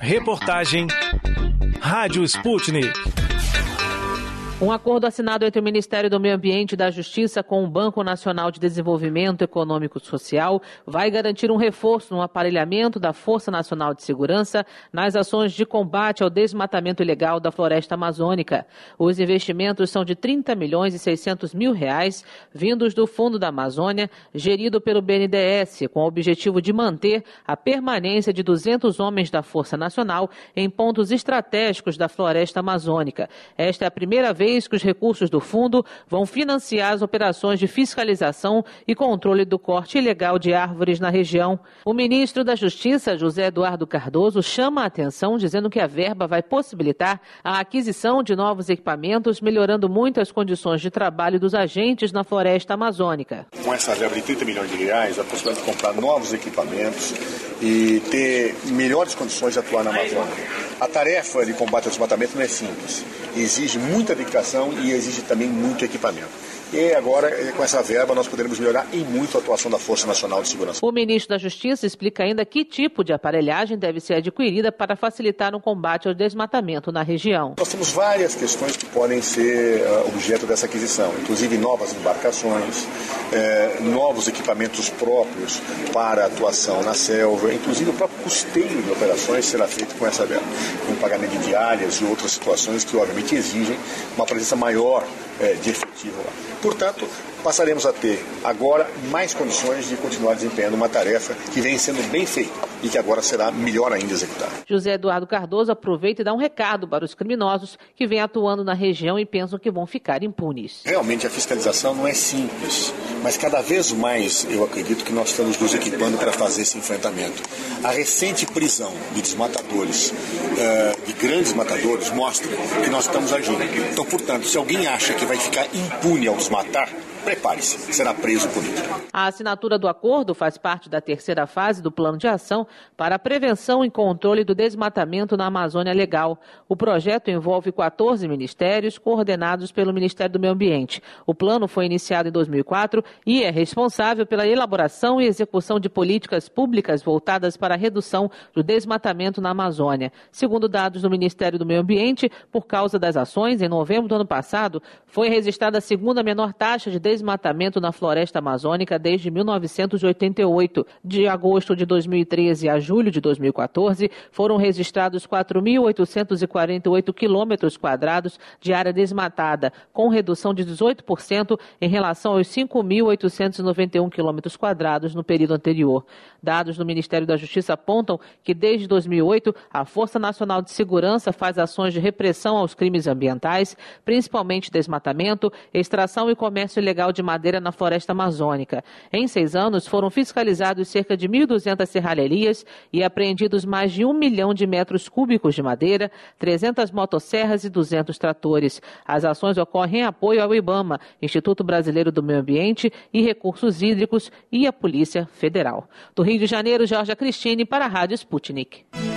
Reportagem Rádio Sputnik. Um acordo assinado entre o Ministério do Meio Ambiente e da Justiça com o Banco Nacional de Desenvolvimento Econômico e Social vai garantir um reforço no aparelhamento da Força Nacional de Segurança nas ações de combate ao desmatamento ilegal da floresta amazônica. Os investimentos são de R$30.600.000, vindos do Fundo da Amazônia, gerido pelo BNDES, com o objetivo de manter a permanência de 200 homens da Força Nacional em pontos estratégicos da floresta amazônica. Esta é a primeira vez que os recursos do fundo vão financiar as operações de fiscalização e controle do corte ilegal de árvores na região. O ministro da Justiça, José Eduardo Cardoso, chama a atenção dizendo que a verba vai possibilitar a aquisição de novos equipamentos, melhorando muito as condições de trabalho dos agentes na floresta amazônica. Com essa verba de R$30 milhões, a possibilidade de comprar novos equipamentos e ter melhores condições de atuar na Amazônia. A tarefa de combate ao desmatamento não é simples, exige muita dedicação e exige também muito equipamento. E agora, com essa verba, nós poderemos melhorar em muito a atuação da Força Nacional de Segurança. O ministro da Justiça explica ainda que tipo de aparelhagem deve ser adquirida para facilitar o combate ao desmatamento na região. Nós temos várias questões que podem ser objeto dessa aquisição, inclusive novas embarcações, novos equipamentos próprios para atuação na selva, inclusive o próprio custeio de operações será feito com essa verba, com pagamento de diárias e outras situações que, obviamente, exigem uma presença maior de efetivo lá. Portanto, passaremos a ter agora mais condições de continuar desempenhando uma tarefa que vem sendo bem feita e que agora será melhor ainda executada. José Eduardo Cardoso aproveita e dá um recado para os criminosos que vêm atuando na região e pensam que vão ficar impunes. Realmente a fiscalização não é simples, mas cada vez mais eu acredito que nós estamos nos equipando para fazer esse enfrentamento. A recente prisão de desmatadores, de grandes matadores, mostra que nós estamos agindo. Então, portanto, se alguém acha que vai ficar impune ao desmatar, prepare-se, será preso por isso. A assinatura do acordo faz parte da terceira fase do Plano de Ação para a Prevenção e Controle do Desmatamento na Amazônia Legal. O projeto envolve 14 ministérios coordenados pelo Ministério do Meio Ambiente. O plano foi iniciado em 2004 e é responsável pela elaboração e execução de políticas públicas voltadas para a redução do desmatamento na Amazônia. Segundo dados do Ministério do Meio Ambiente, por causa das ações, em novembro do ano passado, foi registrada a segunda menor taxa de desmatamento na floresta amazônica desde 1988. De agosto de 2013 a julho de 2014, foram registrados 4.848 quilômetros quadrados de área desmatada, com redução de 18% em relação aos 5.891 quilômetros quadrados no período anterior. Dados do Ministério da Justiça apontam que desde 2008, a Força Nacional de Segurança faz ações de repressão aos crimes ambientais, principalmente desmatamento, extração e comércio ilegal de madeira na floresta amazônica. Em 6 anos, foram fiscalizados cerca de 1.200 serralherias e apreendidos mais de 1 milhão de metros cúbicos de madeira, 300 motosserras e 200 tratores. As ações ocorrem em apoio ao IBAMA, Instituto Brasileiro do Meio Ambiente e Recursos Hídricos, e a Polícia Federal. Do Rio de Janeiro, Georgia Cristine, para a Rádio Sputnik.